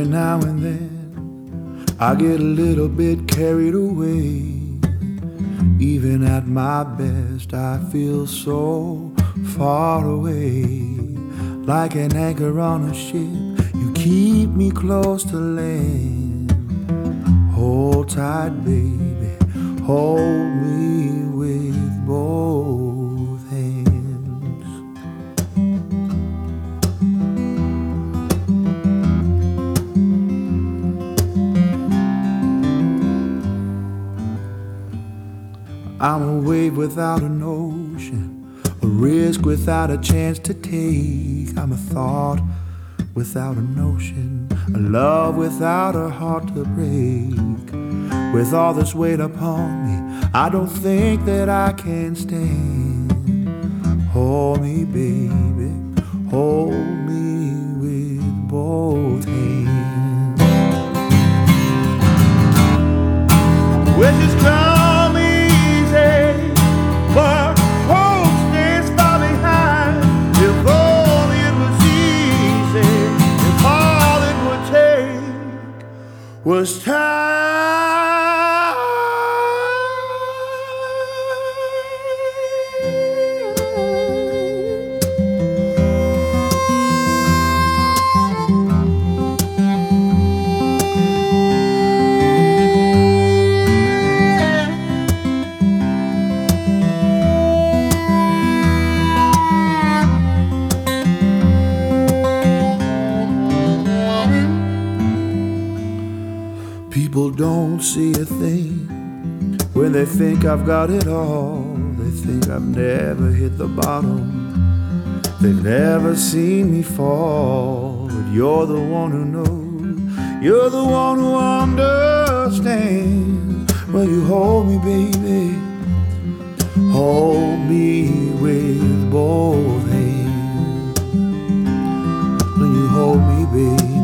Every now and then I get a little bit carried away. Even at my best I feel so far away. Like an anchor on a ship, you keep me close to land. Hold tight, baby, hold me with both hands. I'm a wave without an ocean, a risk without a chance to take. I'm a thought without a notion, a love without a heart to break. With all this weight upon me, I don't think that I can stand. Hold me, baby, hold me with both hands. Wishes come easy, but hope stays far behind. If only it was easy, if all it would take was time. People don't see a thing when they think I've got it all. They think I've never hit the bottom. They've never seen me fall. But you're the one who knows, you're the one who understands. Well, you hold me, baby, hold me with both hands. When you hold me, baby,